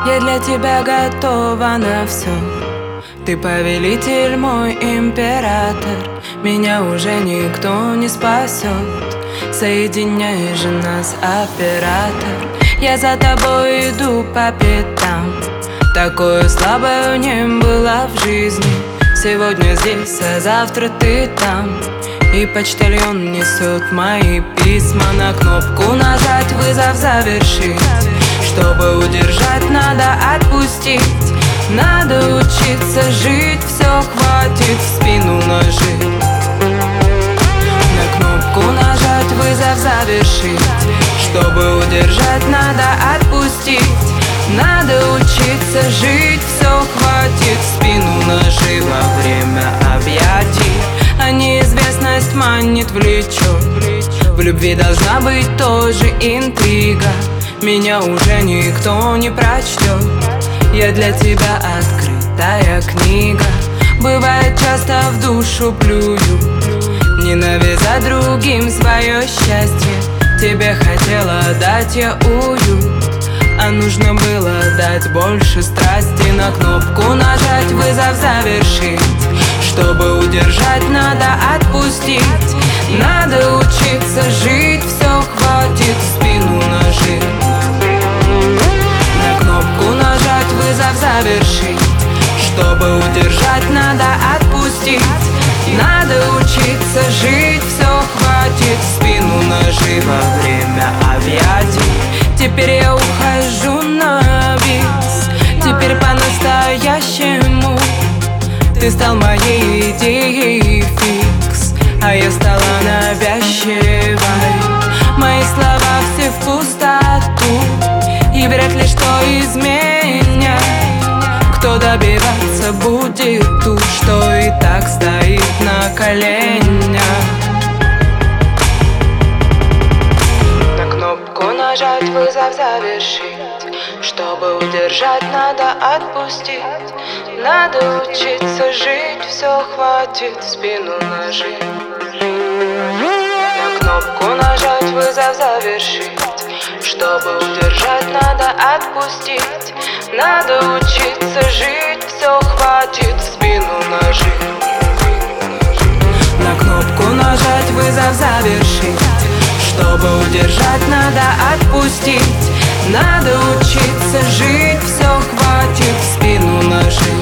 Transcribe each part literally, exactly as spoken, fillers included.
Я для тебя готова на все. Ты повелитель, мой император. Меня уже никто не спасет. Соединяй же нас, оператор. Я за тобой иду по пятам. Такое слабое не было в жизни. Сегодня здесь, а завтра ты там. И почтальон несет мои письма. На кнопку нажать, вызов завершить. Чтобы удержать, надо отпустить. Надо учиться жить, все хватит в спину ножи. На кнопку нажать, вызов завершить. Чтобы удержать, надо отпустить. Надо учиться жить, все хватит в спину ножи. Во время объятий, а неизвестность манит, влечет. В любви должна быть тоже интрига. Меня уже никто не прочтет. Я для тебя открытая книга. Бывает, часто в душу плюю, ненавидя другим свое счастье. Тебе хотела дать я уют, а нужно было дать больше страсти. На кнопку нажать, вызов завершить. Чтобы удержать, надо отпустить. Надо учиться жить, все хватит в спину ножи. На кнопку нажать, вызов завершить. Чтобы удержать, надо отпустить. Надо учиться жить, все хватит в спину ножи. Во время объятий теперь я ухожу на бис. Теперь по-настоящему ты стал моей идеей фикс, а я стала навязчивой. Мои слова все в пустоту, и вряд ли что изменят. Кто добиваться будет ту, что и так стоит на коленях. На кнопку нажать, вызов завершить. Чтобы удержать, надо отпустить. Надо учиться жить, все хватит в спину ножи. На кнопку нажать, вызов завершить. Чтобы удержать, надо отпустить. Надо учиться жить, все хватит в спину ножи. На кнопку нажать, вызов завершить. Чтобы удержать, надо отпустить. Надо учиться жить, все хватит в спину ножи.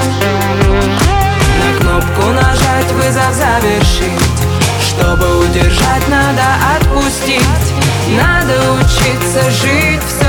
На кнопку нажать, вызов завершить. Чтобы удержать, надо отпустить. Надо учиться жить, все